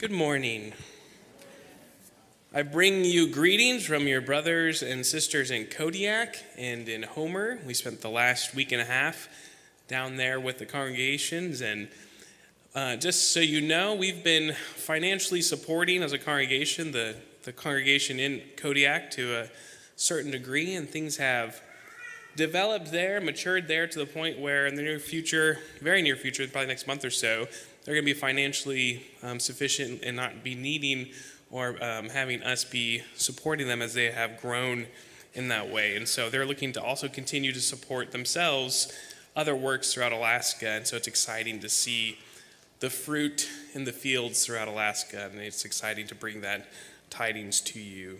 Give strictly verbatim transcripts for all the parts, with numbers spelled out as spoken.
Good morning. I bring you greetings from your brothers and sisters in Kodiak and in Homer. We spent the last week and a half down there with the congregations, and uh, just so you know, we've been financially supporting as a congregation the, the congregation in Kodiak to a certain degree, and things have developed there, matured there to the point where in the near future, very near future, probably next month or so, they're going to be financially um, sufficient and not be needing or um, having us be supporting them as they have grown in that way. And so they're looking to also continue to support themselves, other works throughout Alaska. And so it's exciting to see the fruit in the fields throughout Alaska. And it's exciting to bring that tidings to you.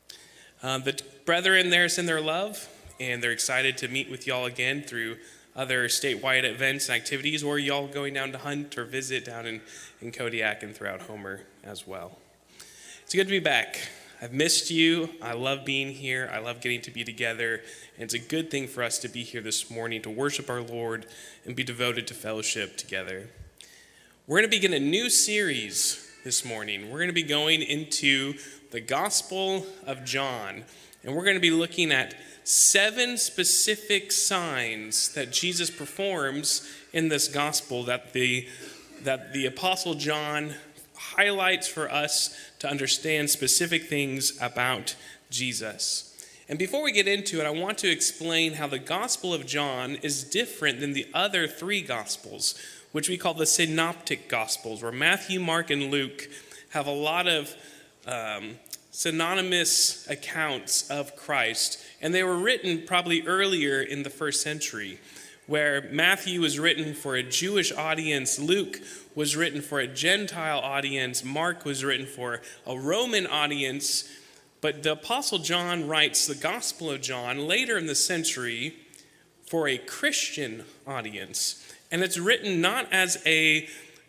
Um, the brethren there send their love, and they're excited to meet with y'all again through other statewide events and activities, or y'all going down to hunt or visit down in, in Kodiak and throughout Homer as well. It's good to be back. I've missed you. I love being here. I love getting to be together. And it's a good thing for us to be here this morning to worship our Lord and be devoted to fellowship together. We're going to begin a new series this morning. We're going to be going into the Gospel of John, and we're going to be looking at seven specific signs that Jesus performs in this gospel that the, that the Apostle John highlights for us to understand specific things about Jesus. And before we get into it, I want to explain how the Gospel of John is different than the other three Gospels, which we call the Synoptic Gospels, where Matthew, Mark, and Luke have a lot of um, synonymous accounts of Christ, and they were written probably earlier in the first century, where Matthew was written for a Jewish audience, Luke was written for a Gentile audience, Mark was written for a Roman audience, but the Apostle John writes the Gospel of John later in the century for a Christian audience, and it's written not as a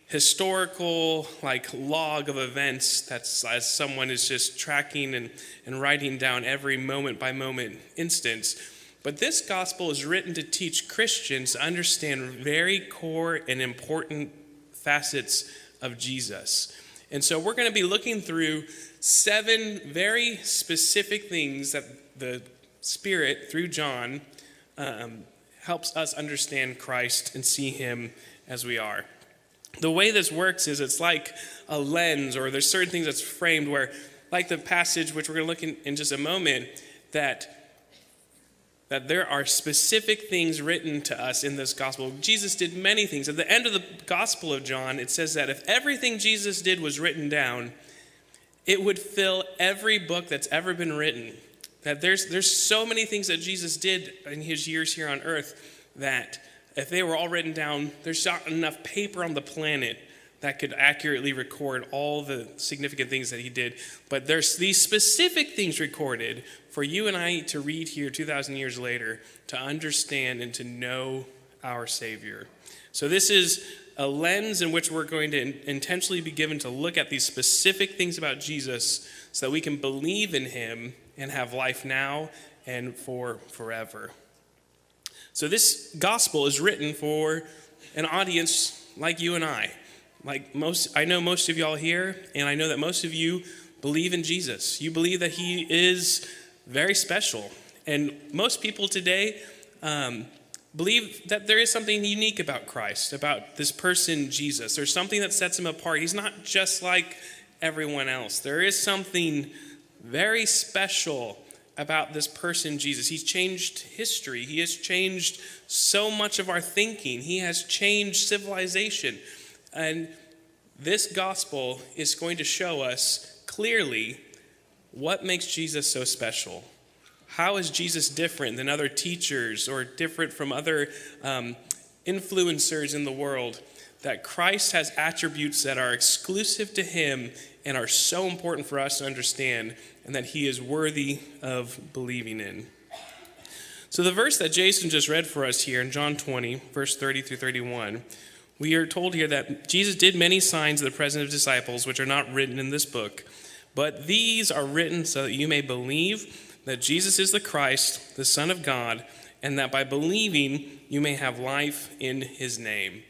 historical like log of events that's as someone is just tracking and, and writing down every moment by moment instance. But this gospel is written to teach Christians to understand very core and important facets of Jesus. And so we're going to be looking through seven very specific things that the Spirit, through John, um, helps us understand Christ and see him as we are. The way this works is it's like a lens, or there's certain things that's framed where, like the passage, which we're going to look in, in just a moment, that, that there are specific things written to us in this gospel. Jesus did many things. At the end of the Gospel of John, it says that if everything Jesus did was written down, it would fill every book that's ever been written. That there's, there's so many things that Jesus did in his years here on earth that if they were all written down, there's not enough paper on the planet that could accurately record all the significant things that he did. But there's these specific things recorded for you and I to read here two thousand years later to understand and to know our Savior. So this is a lens in which we're going to in- intentionally be given to look at these specific things about Jesus so that we can believe in him and have life now and for forever. So this gospel is written for an audience like you and I. Like most, I know most of y'all here, and I know that most of you believe in Jesus. You believe that he is very special. And most people today um, believe that there is something unique about Christ, about this person, Jesus. There's something that sets him apart. He's not just like everyone else. There is something very special about this person, Jesus. He's changed history. He has changed so much of our thinking. He has changed civilization. And this gospel is going to show us clearly what makes Jesus so special. How is Jesus different than other teachers or different from other um, influencers in the world? That Christ has attributes that are exclusive to him and are so important for us to understand, and that he is worthy of believing in. So the verse that Jason just read for us here in John twenty, verse thirty through thirty-one, we are told here that Jesus did many signs in the presence of disciples, which are not written in this book, but these are written so that you may believe that Jesus is the Christ, the Son of God, and that by believing you may have life in his name.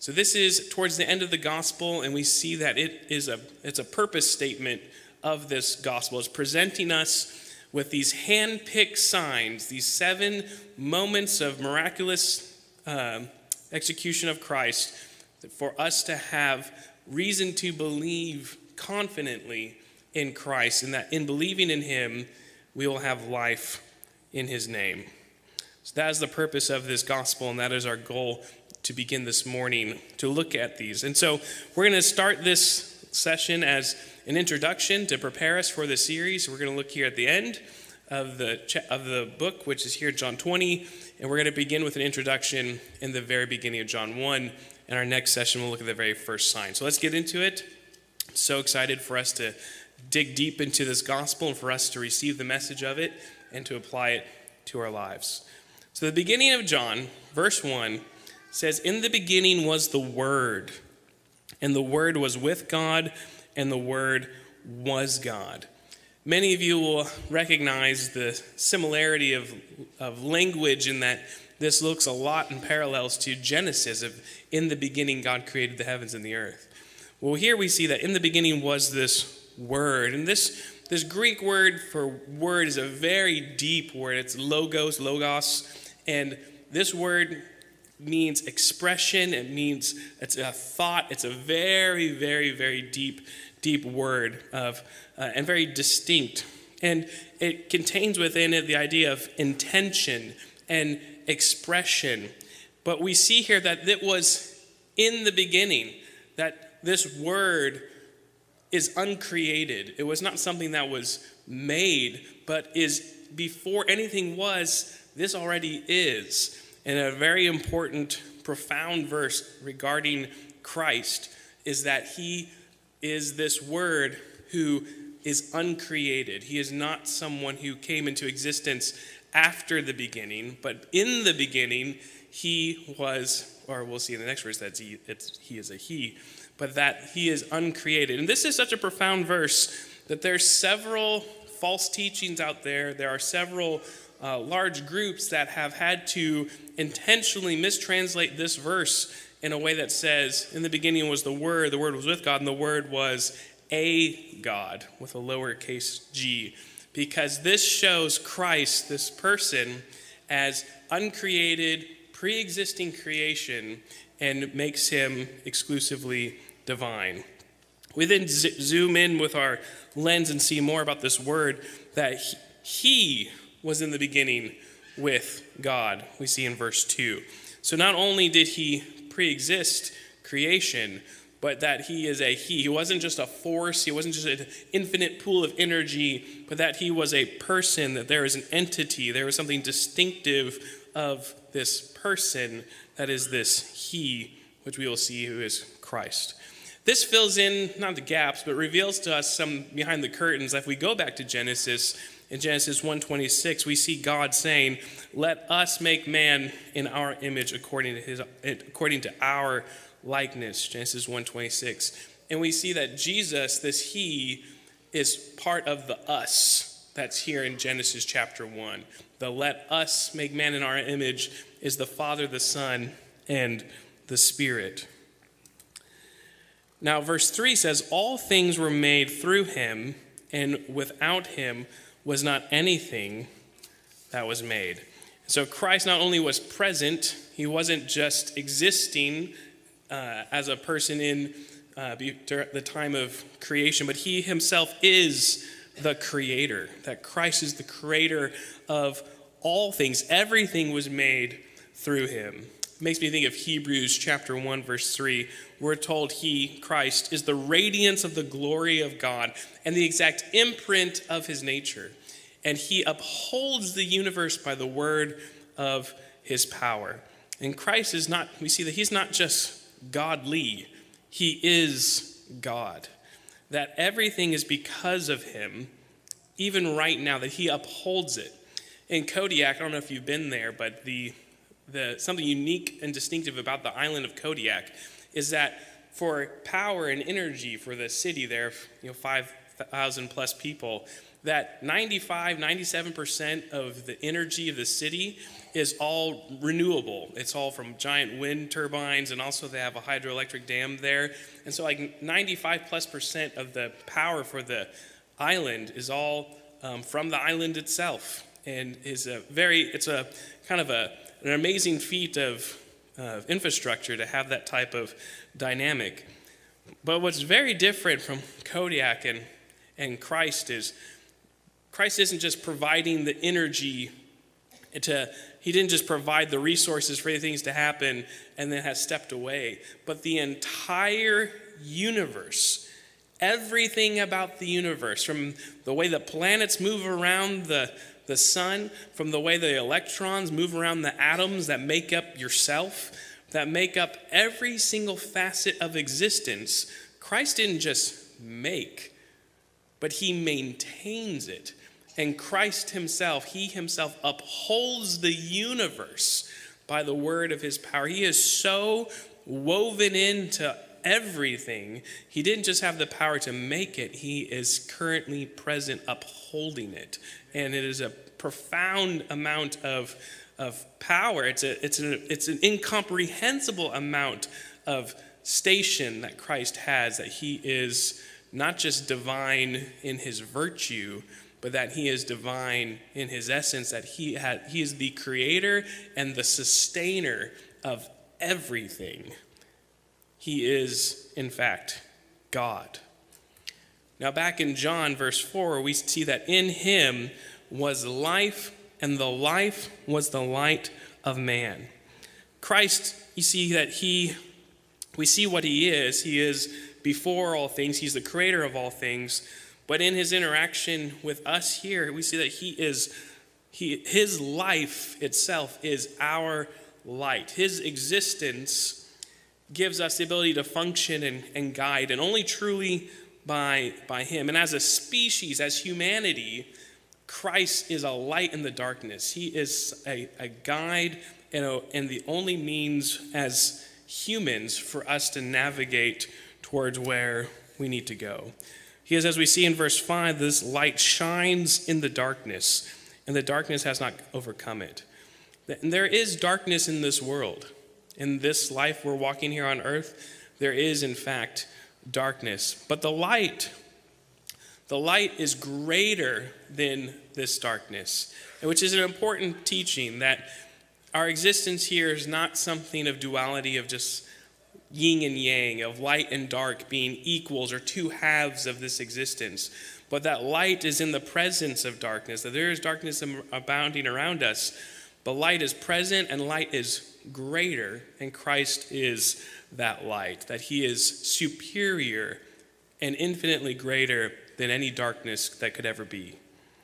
So this is towards the end of the gospel, and we see that it is a it's a purpose statement of this gospel. It's presenting us with these hand-picked signs, these seven moments of miraculous uh, execution of Christ, for us to have reason to believe confidently in Christ, and that in believing in him, we will have life in his name. So that is the purpose of this gospel, and that is our goal to begin this morning to look at these. And so we're going to start this session as an introduction to prepare us for the series. We're going to look here at the end of the of the book, which is here, John twenty, and we're going to begin with an introduction in the very beginning of John one. And our next session, we'll look at the very first sign. So let's get into it. I'm so excited for us to dig deep into this gospel and for us to receive the message of it and to apply it to our lives. So the beginning of John, verse one, says, "In the beginning was the Word, and the Word was with God, and the Word was God." Many of you will recognize the similarity of, of language in that this looks a lot in parallels to Genesis of, in the beginning, God created the heavens and the earth. Well, here we see that in the beginning was this Word. And this, this Greek word for word is a very deep word. It's logos, logos. And this word means expression. It means it's a thought. It's a very, very, very deep, deep word of uh, and very distinct. And it contains within it the idea of intention and expression. But we see here that it was in the beginning, that this word is uncreated. It was not something that was made, but is before anything was, this already is. And a very important, profound verse regarding Christ is that he is this word who is uncreated. He is not someone who came into existence after the beginning, but in the beginning, he was, or we'll see in the next verse that he, it's, he is a he, but that he is uncreated. And this is such a profound verse that there's several false teachings out there. There are several uh, large groups that have had to intentionally mistranslate this verse in a way that says, in the beginning was the Word, the Word was with God, and the Word was a God with a lowercase g. Because this shows Christ, this person, as uncreated, pre-existing creation, and makes him exclusively divine. We then z- zoom in with our lens and see more about this word, that he, he was in the beginning with God, we see in verse two. So not only did he pre-exist creation, but that he is a he. He wasn't just a force, he wasn't just an infinite pool of energy, but that he was a person, that there is an entity, there was something distinctive of this person that is this he, which we will see who is Christ. This fills in, not the gaps, but reveals to us some behind the curtains. If we go back to Genesis, in Genesis one twenty-six, we see God saying, "Let us make man in our image according to his, according to our likeness," Genesis one twenty-six. And we see that Jesus, this he, is part of the us that's here in Genesis chapter one. The "let us make man in our image" is the Father, the Son, and the Spirit. Now, verse three says, "All things were made through him, and without him was not anything that was made." So Christ not only was present, he wasn't just existing uh, as a person in uh, the time of creation, but he himself is the creator, that Christ is the creator of all things. Everything was made through him. It makes me think of Hebrews chapter one, verse three. We're told he, Christ, is the radiance of the glory of God and the exact imprint of his nature. And he upholds the universe by the word of his power. And Christ is not, we see that he's not just godly, he is God. That everything is because of him, even right now, that he upholds it. In Kodiak, I don't know if you've been there, but the the something unique and distinctive about the island of Kodiak is that for power and energy for the city there, you know, five thousand plus people, that ninety-five, ninety-seven percent of the energy of the city is all renewable. It's all from giant wind turbines, and also they have a hydroelectric dam there. And so like ninety-five plus percent of the power for the island is all um, from the island itself. And is a very, it's a kind of a, an amazing feat of uh, infrastructure to have that type of dynamic. But what's very different from Kodiak and, and Christ is Christ isn't just providing the energy to, he didn't just provide the resources for things to happen and then has stepped away, but the entire universe, everything about the universe, from the way the planets move around the, the sun, from the way the electrons move around the atoms that make up yourself, that make up every single facet of existence, Christ didn't just make, but he maintains it. And Christ himself, he himself upholds the universe by the word of his power. He is so woven into everything. He didn't just have the power to make it, he is currently present upholding it. And it is a profound amount of, of power. It's, a, it's, an, it's an incomprehensible amount of station that Christ has, that he is not just divine in his virtue, but that he is divine in his essence, that he had, he is the creator and the sustainer of everything. He is, in fact, God. Now back in John verse four, we see that in him was life, and the life was the light of man. Christ, you see that he, we see what he is. He is before all things. He's the creator of all things. But in his interaction with us here, we see that he is, he, his life itself is our light. His existence gives us the ability to function and, and guide, and only truly by, by him. And as a species, as humanity, Christ is a light in the darkness. He is a, a guide and, a, and the only means as humans for us to navigate towards where we need to go. He is, as we see in verse five, this light shines in the darkness, and the darkness has not overcome it. And there is darkness in this world. In this life we're walking here on earth, there is, in fact, darkness. But the light, the light is greater than this darkness, which is an important teaching, that our existence here is not something of duality, of just yin and yang, of light and dark being equals or two halves of this existence, but that light is in the presence of darkness, that there is darkness abounding around us, but light is present and light is greater, and Christ is that light, that he is superior and infinitely greater than any darkness that could ever be.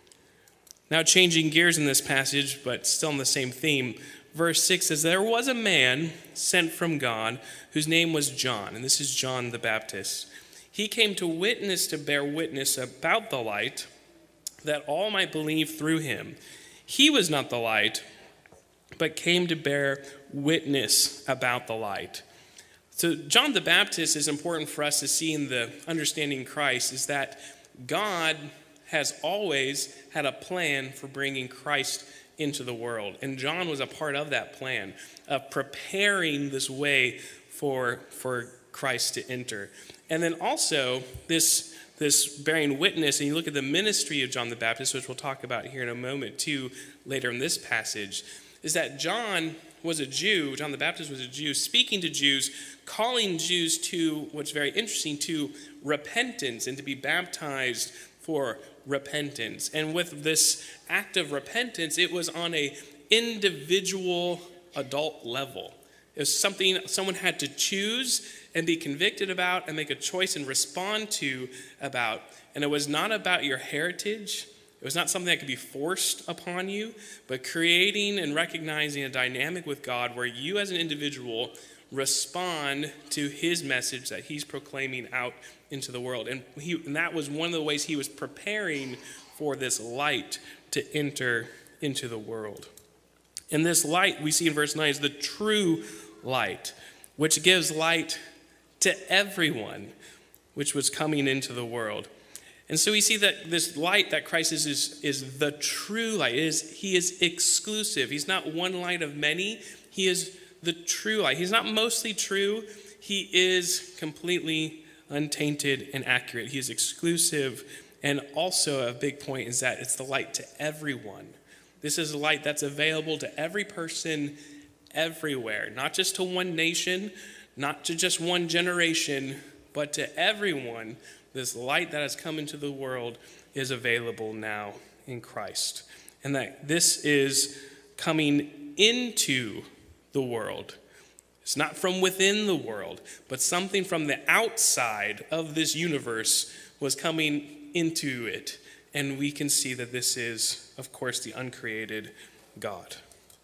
Now changing gears in this passage, but still in the same theme, verse six says, there was a man sent from God whose name was John, and this is John the Baptist. He came to witness, to bear witness about the light, that all might believe through him. He was not the light, but came to bear witness about the light. So John the Baptist is important for us to see in the understanding Christ, is that God has always had a plan for bringing Christ into the world. And John was a part of that plan, of preparing this way for, for Christ to enter. And then also this, this bearing witness, and you look at the ministry of John the Baptist, which we'll talk about here in a moment too, later in this passage, is that John was a Jew, John the Baptist was a Jew, speaking to Jews, calling Jews to, what's very interesting, to repentance and to be baptized for repentance. And with this act of repentance, it was on a individual adult level. It was something someone had to choose and be convicted about and make a choice and respond to about. And it was not about your heritage. It was not something that could be forced upon you, but creating and recognizing a dynamic with God where you as an individual respond to his message that he's proclaiming out into the world. And, he, and that was one of the ways he was preparing for this light to enter into the world. And this light, we see in verse nine, is the true light, which gives light to everyone, which was coming into the world. And so we see that this light that Christ is, is, is the true light. It is, he is exclusive. He's not one light of many. He is the true light. He's not mostly true. He is completely untainted and accurate. He is exclusive. And also a big point is that it's the light to everyone. This is a light that's available to every person everywhere, not just to one nation, not to just one generation, but to everyone. This light that has come into the world is available now in Christ. And that this is coming into the world. It's not from within the world, but something from the outside of this universe was coming into it. And we can see that this is, of course, the uncreated God.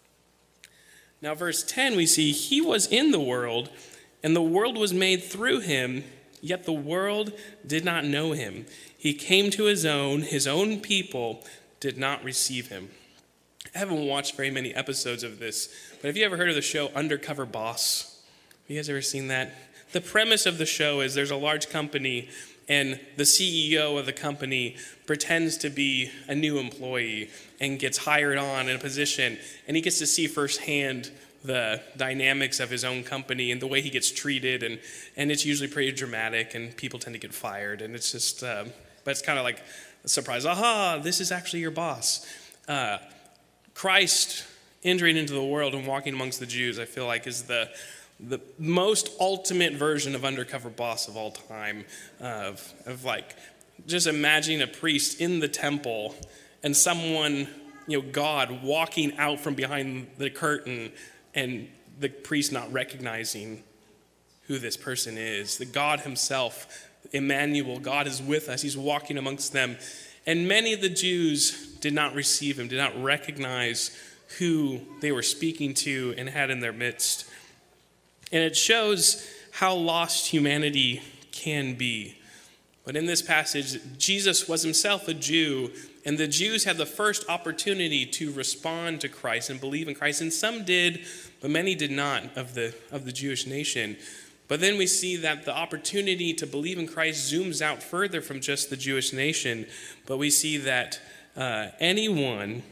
Now, verse ten, we see, he was in the world, and the world was made through him, yet the world did not know him. He came to his own, his own people did not receive him. I haven't watched very many episodes of this, but have you ever heard of the show Undercover Boss? Have you guys ever seen that? The premise of the show is there's a large company, and the C E O of the company pretends to be a new employee and gets hired on in a position, and he gets to see firsthand the dynamics of his own company and the way he gets treated, and, and it's usually pretty dramatic, and people tend to get fired, and it's just, um, but it's kind of like a surprise. Aha, this is actually your boss. Uh, Christ entering into the world and walking amongst the Jews, I feel like, is the the most ultimate version of Undercover Boss of all time, of, of like, just imagining a priest in the temple and someone, you know, God walking out from behind the curtain and the priest not recognizing who this person is. The God himself, Emmanuel, God is with us. He's walking amongst them. And many of the Jews did not receive him, did not recognize who they were speaking to and had in their midst. And it shows how lost humanity can be. But in this passage, Jesus was himself a Jew, and the Jews had the first opportunity to respond to Christ and believe in Christ. And some did, but many did not of the, of the Jewish nation. But then we see that the opportunity to believe in Christ zooms out further from just the Jewish nation. But we see that uh, anyone,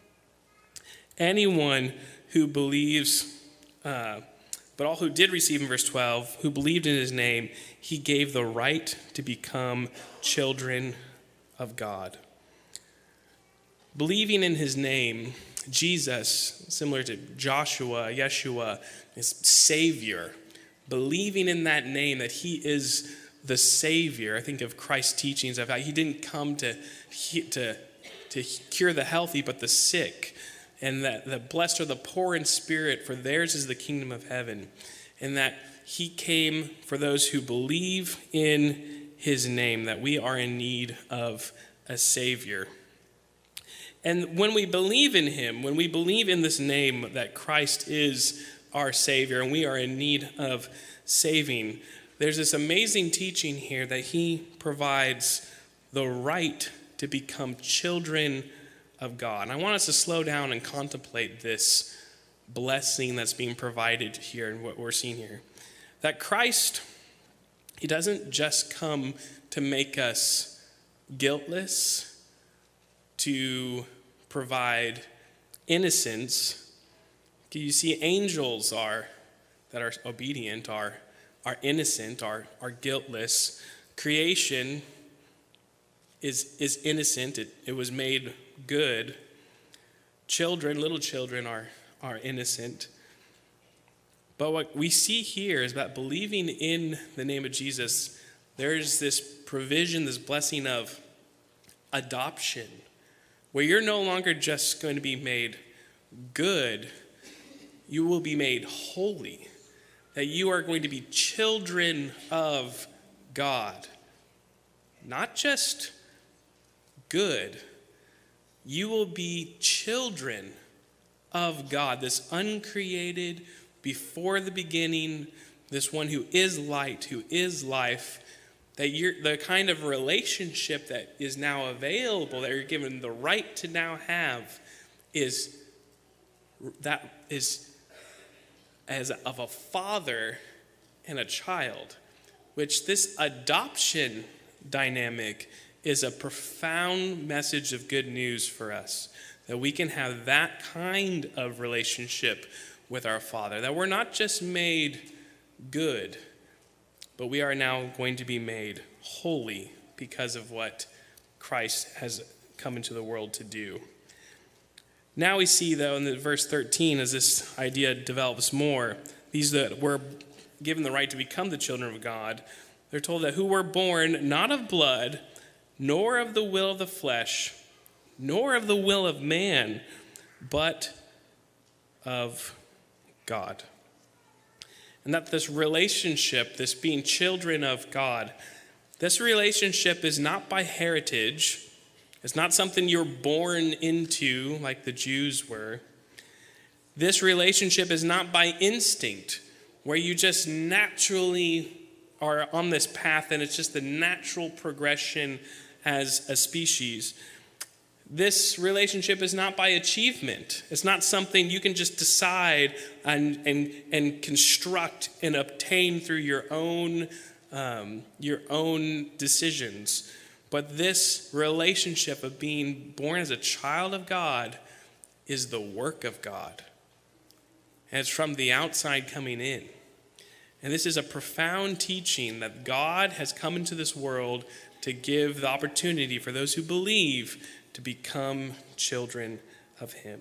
anyone who believes... Uh, But all who did receive in verse twelve, who believed in his name, he gave the right to become children of God. Believing in his name, Jesus, similar to Joshua, Yeshua, is Savior. Believing in that name, that he is the Savior. I think of Christ's teachings of how he didn't come to, to, to cure the healthy, but the sick. And that the blessed are the poor in spirit, for theirs is the kingdom of heaven. And that he came for those who believe in his name, that we are in need of a Savior. And when we believe in him, when we believe in this name, that Christ is our Savior, and we are in need of saving, there's this amazing teaching here that he provides the right to become children of God. And I want us to slow down and contemplate this blessing that's being provided here and what we're seeing here. That Christ, he doesn't just come to make us guiltless, to provide innocence. You see, angels are that are obedient, are, are innocent, are, are guiltless. Creation is, is innocent. It, it was made good. Children, little children are, are innocent. But what we see here is that believing in the name of Jesus, there's this provision, this blessing of adoption, where you're no longer just going to be made good, you will be made holy, that you are going to be children of God. Not just good, you will be children of God, this uncreated, before the beginning, this one who is light, who is life, that you're the kind of relationship that is now available, that you're given the right to now have, is that is as of a father and a child, which this adoption dynamic is a profound message of good news for us, that we can have that kind of relationship with our Father, that we're not just made good, but we are now going to be made holy because of what Christ has come into the world to do. Now we see, though, in the verse thirteen, as this idea develops more, these that were given the right to become the children of God, they're told that who were born not of blood, nor of the will of the flesh, nor of the will of man, but of God. And that this relationship, this being children of God, this relationship is not by heritage. It's not something you're born into like the Jews were. This relationship is not by instinct, where you just naturally are on this path and it's just the natural progression as a species. This relationship is not by achievement. It's not something you can just decide and and, and construct and obtain through your own um, your own decisions. But this relationship of being born as a child of God is the work of God. And it's from the outside coming in. And this is a profound teaching that God has come into this world to give the opportunity for those who believe to become children of him.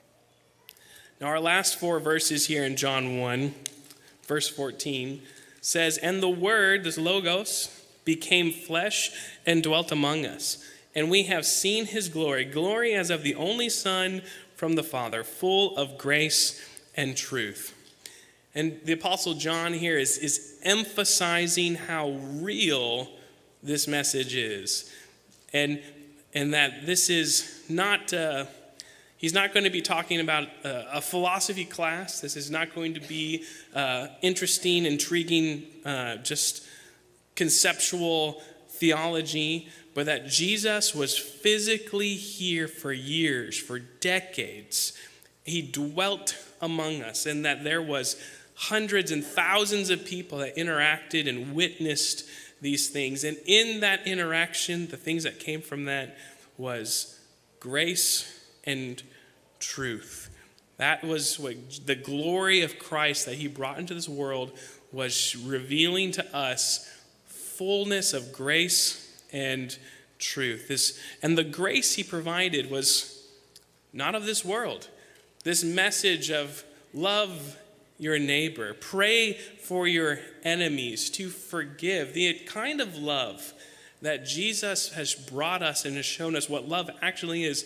Now our last four verses here in John one, verse fourteen, says, "And the Word," this Logos, "became flesh and dwelt among us. And we have seen his glory, glory as of the only Son from the Father, full of grace and truth." And the Apostle John here is, is emphasizing how real this message is. And, and that this is not, uh, he's not going to be talking about a, a philosophy class. This is not going to be uh, interesting, intriguing, uh, just conceptual theology, but that Jesus was physically here for years, for decades. He dwelt among us, and that there was hundreds and thousands of people that interacted and witnessed these things. And in that interaction, the things that came from that was grace and truth. That was what the glory of Christ that he brought into this world was, revealing to us fullness of grace and truth. This, and the grace he provided was not of this world. This message of love your neighbor, pray for your enemies, to forgive, the kind of love that Jesus has brought us and has shown us what love actually is.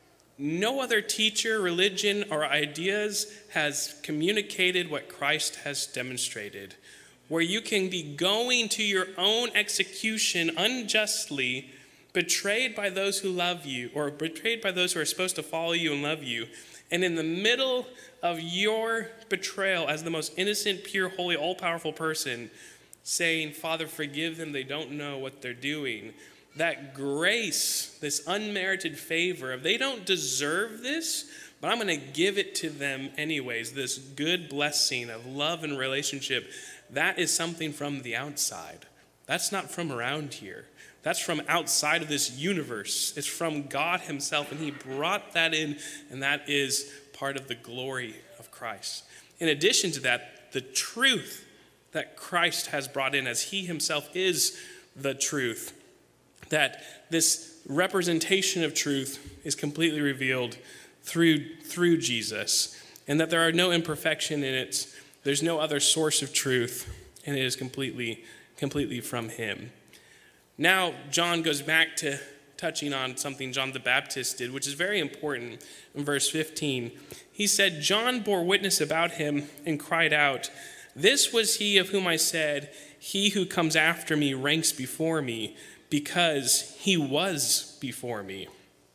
No other teacher, religion, or ideas has communicated what Christ has demonstrated, where you can be going to your own execution unjustly, betrayed by those who love you, or betrayed by those who are supposed to follow you and love you. And in the middle of your betrayal as the most innocent, pure, holy, all-powerful person, saying, "Father, forgive them, they don't know what they're doing." That grace, this unmerited favor of they don't deserve this, but I'm going to give it to them anyways, this good blessing of love and relationship, that is something from the outside. That's not from around here. That's from outside of this universe. It's from God himself, and he brought that in, and that is part of the glory of Christ. In addition to that, the truth that Christ has brought in, as he himself is the truth, that this representation of truth is completely revealed through, through Jesus, and that there are no imperfection in it. There's no other source of truth, and it is completely, completely from him. Now, John goes back to touching on something John the Baptist did, which is very important in verse fifteen. He said, "John bore witness about him and cried out, 'This was he of whom I said, he who comes after me ranks before me, because he was before me.'"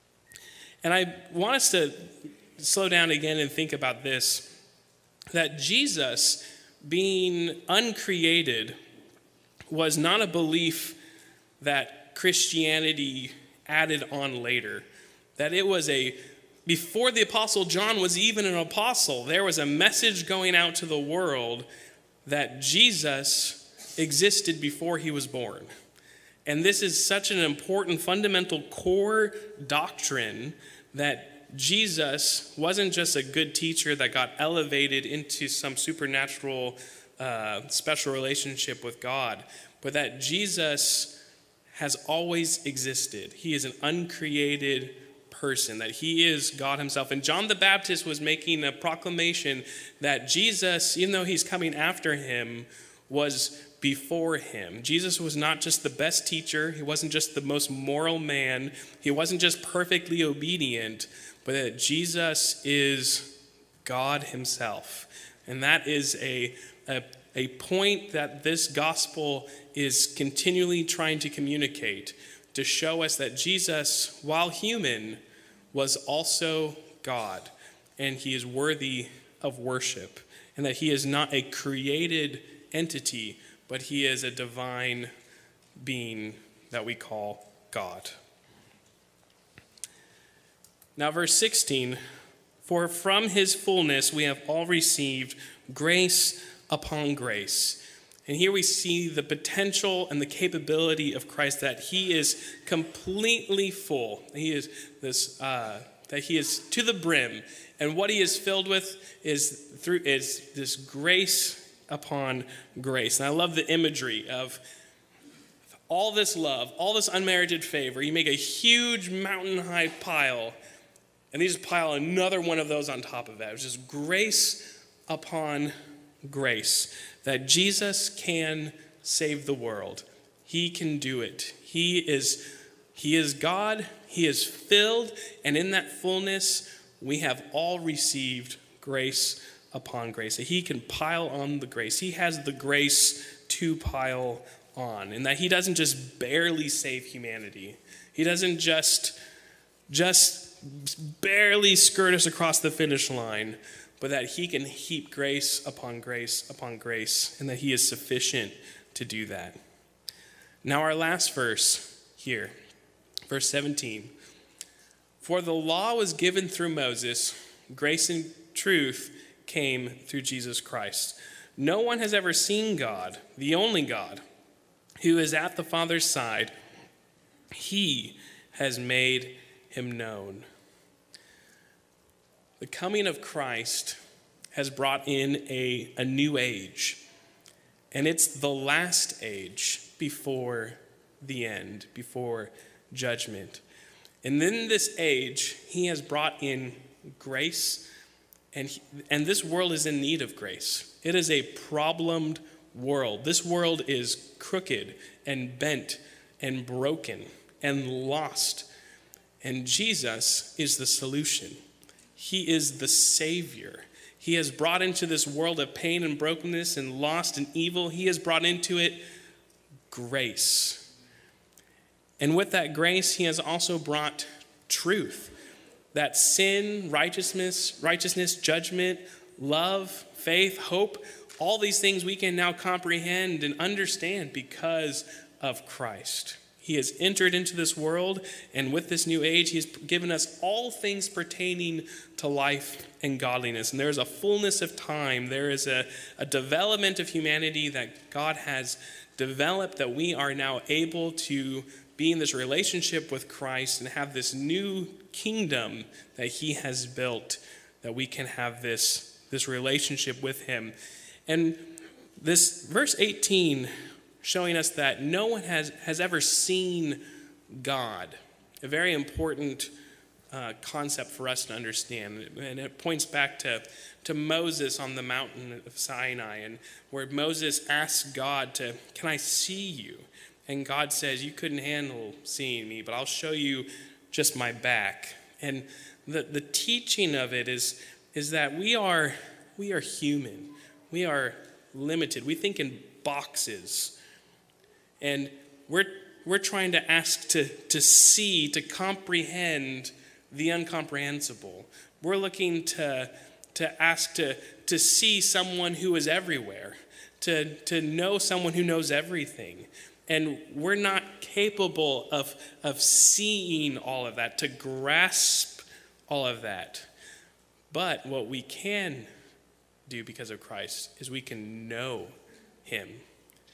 And I want us to slow down again and think about this, that Jesus, being uncreated, was not a belief that Christianity added on later. That it was a, before the Apostle John was even an apostle, there was a message going out to the world that Jesus existed before he was born. And this is such an important fundamental core doctrine that Jesus wasn't just a good teacher that got elevated into some supernatural uh, special relationship with God, but that Jesus has always existed. He is an uncreated person, that he is God himself. And John the Baptist was making a proclamation that Jesus, even though he's coming after him, was before him. Jesus was not just the best teacher. He wasn't just the most moral man. He wasn't just perfectly obedient, but that Jesus is God himself. And that is a, a, a point that this gospel is continually trying to communicate, to show us that Jesus, while human, was also God, and he is worthy of worship, and that he is not a created entity, but he is a divine being that we call God. Now, verse sixteen, for from his fullness we have all received grace upon grace. And here we see the potential and the capability of Christ, that he is completely full. He is this, uh, that he is to the brim, and what he is filled with is through is this grace upon grace. And I love the imagery of all this love, all this unmerited favor. You make a huge mountain-high pile, and you just pile another one of those on top of that. It's just grace upon grace. That Jesus can save the world. He can do it. He is, he is God. He is filled. And in that fullness, we have all received grace upon grace. That he can pile on the grace. He has the grace to pile on. And that he doesn't just barely save humanity. He doesn't just, just barely skirt us across the finish line, but that he can heap grace upon grace upon grace, and that he is sufficient to do that. Now our last verse here, verse seventeen. For the law was given through Moses, grace and truth came through Jesus Christ. No one has ever seen God, the only God, who is at the Father's side. He has made him known. The coming of Christ has brought in a, a new age, and it's the last age before the end, before judgment. And in this age, he has brought in grace, and, he, and this world is in need of grace. It is a problemed world. This world is crooked and bent and broken and lost, and Jesus is the solution. He is the Savior. He has brought into this world of pain and brokenness and lost and evil, he has brought into it grace. And with that grace, he has also brought truth. That sin, righteousness, righteousness, judgment, love, faith, hope, all these things we can now comprehend and understand because of Christ. He has entered into this world, and with this new age, he has given us all things pertaining to life and godliness. And there is a fullness of time. There is a, a development of humanity that God has developed, that we are now able to be in this relationship with Christ and have this new kingdom that he has built, that we can have this, this relationship with him. And this verse eighteen, showing us that no one has, has ever seen God. A very important uh, concept for us to understand. And it points back to, to Moses on the mountain of Sinai, and where Moses asks God to, can I see you? And God says, you couldn't handle seeing me, but I'll show you just my back. And the, the teaching of it is, is that we are, we are human. We are limited. We think in boxes. And we're we're trying to ask to, to see, to comprehend the incomprehensible. We're looking to, to ask to, to see someone who is everywhere, to, to know someone who knows everything. And we're not capable of, of seeing all of that, to grasp all of that. But what we can do because of Christ is we can know him.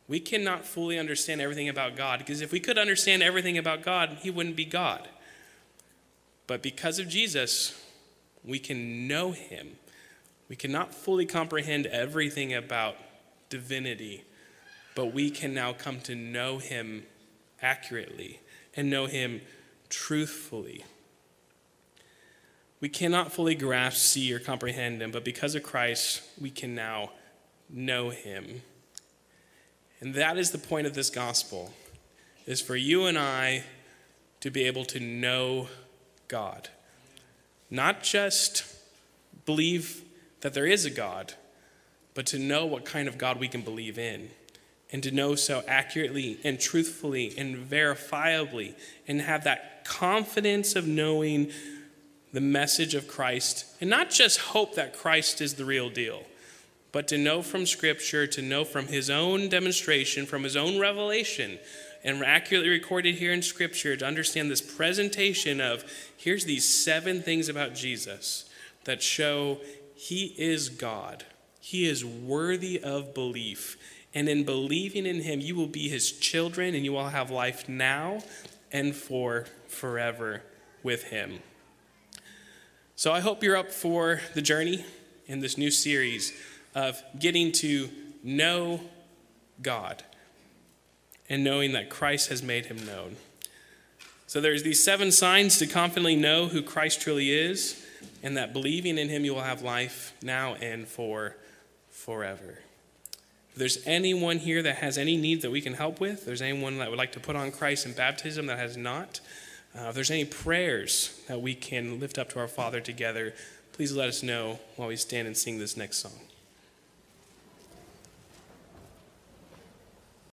We cannot fully understand everything about God, because if we could understand everything about God, he wouldn't be God. But because of Jesus, we can know him. We cannot fully comprehend everything about divinity, but we can now come to know him accurately and know him truthfully. We cannot fully grasp, see, or comprehend him, but because of Christ, we can now know him. And that is the point of this gospel, is for you and I to be able to know God. Not just believe that there is a God, but to know what kind of God we can believe in. And to know so accurately and truthfully and verifiably, and have that confidence of knowing the message of Christ, and not just hope that Christ is the real deal, but to know from Scripture, to know from his own demonstration, from his own revelation, and accurately recorded here in Scripture, to understand this presentation of, here's these seven things about Jesus that show he is God. He is worthy of belief. And in believing in him, you will be his children, and you will have life now and for forever with him. So I hope you're up for the journey in this new series of getting to know God and knowing that Christ has made him known. So there's these seven signs to confidently know who Christ truly is, and that believing in him, you will have life now and for forever. If there's anyone here that has any need that we can help with, if there's anyone that would like to put on Christ in baptism that has not, uh, if there's any prayers that we can lift up to our Father together, please let us know while we stand and sing this next song.